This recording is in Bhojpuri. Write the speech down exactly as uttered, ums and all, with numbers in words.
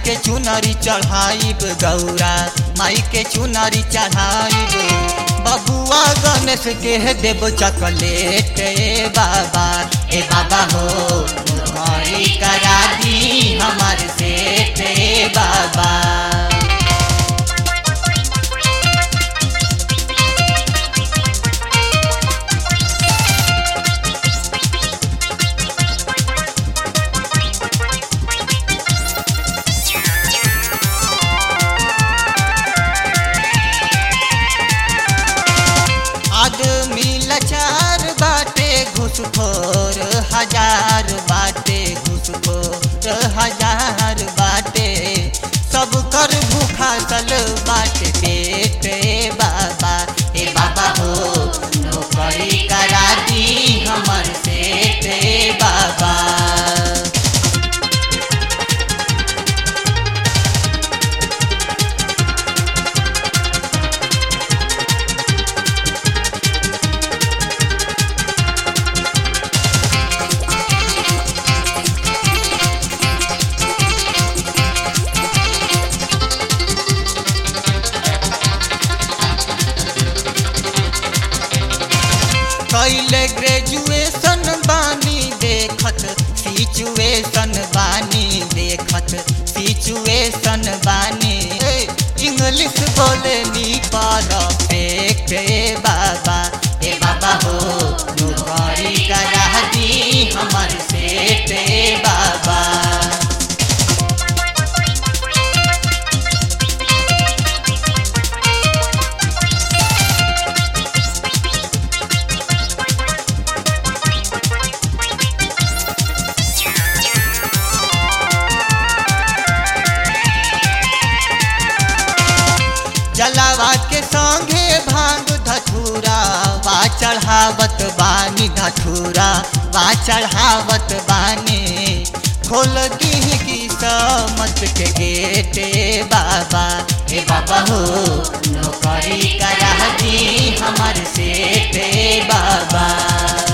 के चुनरी चढ़ाइब गौरा माई के चुनरी चढ़ाइब बबुआ गणेश के देव चॉकलेट ए बाबा ए बाबा हो मुहरी करा दी हमार सेठ ए बाबा। आदमी लाचार बाटे घुसखोर हजार बाटे घुसखोर हजार बाटे सब कर भूखा सल बाटे पेट ए बाबा ए बाबा हो नौकरी करा दी हमर सेठ ए बाबा। कैले ग्रेजुएशन बानी देखत सिचुएशन बानी देखत सिचुएशन बानी इंग्लिश बोले नी परफेक्ट ए बाबा ए बाबा हो नौकरी करा दी हमर सेठ ए बाबा। जलावा के संगे भांग धतूरा वा चढ़ावत बानी धतूरा वा चढ़ावत बानी खोल दी की समत के गेट ए बाबा ए बाबा हो नौकरी करा दी हमर सेठ ए बाबा।